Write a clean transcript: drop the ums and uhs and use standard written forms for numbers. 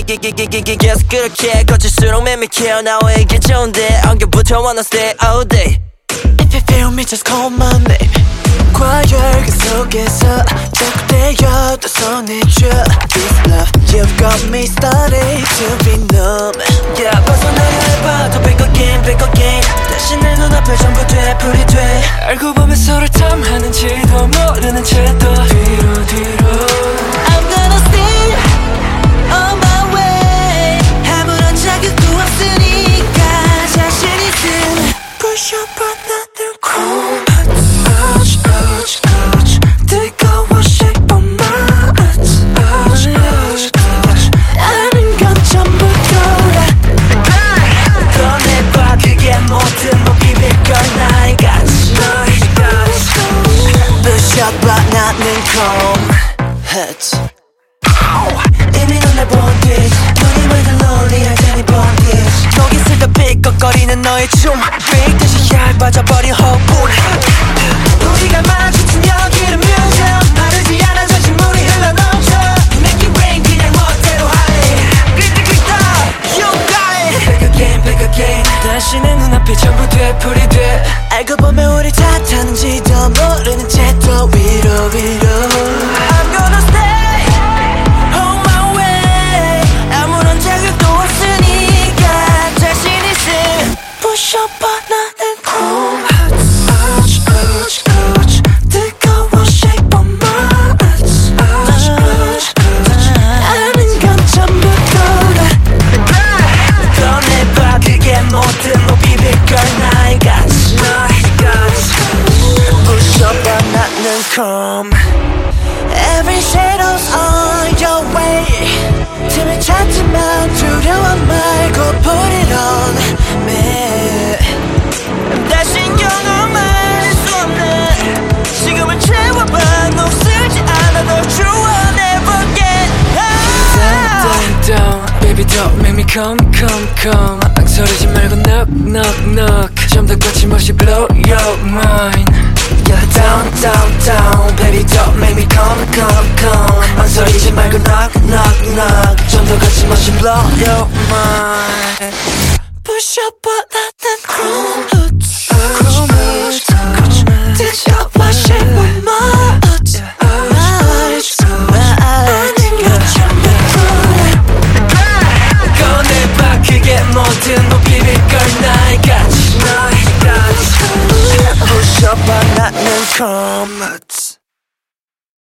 계속 그렇게 거칠수록 맴밀혀 나에게 좋은데 엉겨붙어 wanna stay all day. If you feel me just call my name. 과열 그 속에서 자꾸 때려도 손해줘 This love you've got me started to be numb. Yeah 벗어나려 해봐 더 back again back again. 다시 내 눈앞에 전부 되풀이 돼. 알고 보면 서로 탐하는지도 모르는 채도 뒤로 I'm gonna stay on my way. 아무런 자극도 없으니까 자신 있음. Push up another cool. 뜨거워 shake on my 아는 건 전부 돌아 꺼내봐 그게 뭐든 못 비빌걸 나의 같이 Push up 나는 calm 이미 넌 날 본 뒤 눈이 멀던 lonely 할 테니 번개 거기 있을 때 삐걱거리는 너의 춤 빅듯이 얇아져버린 허분 우리가 마주친 여기는 뮤지엄 마르지 않아 전신 물이 흘러넘쳐 Make it rain 그냥 멋대로 할래 끄떡끄떡 You got it Back again back again 다시 내 눈앞에 전부 되풀이 돼 알고 보면 우리 탓하는지도 모르는 채 또 위로 I'm gonna stay on my way 아무런 자극도 없으니까 자신 있음 Push up 나는 cool 뜨거워 shake on my 아는 건 전부 돌아 꺼내봐 그게 뭐든 못 비빌걸 나의 같이 Push up 나는 calm Every shadow's on your way 틈을 찾지만 두려워 말고 put it on me 다신 경험할 수 없는 시간을 채워봐 녹슬지 않아도 좋아 Never get high Down down baby don't make me come 망설이지 말고 knock 좀 더 거침없이 blow your mind Yeah down baby don't make me come 망설이지 말고 knock 좀 더 거침없이 blow your mind Push up 나는 cool 뜨거워 shake on my 아는 건 전부 꺼내봐 그게 뭐든 못 비빌걸 나의 같이 Push up 나는 calm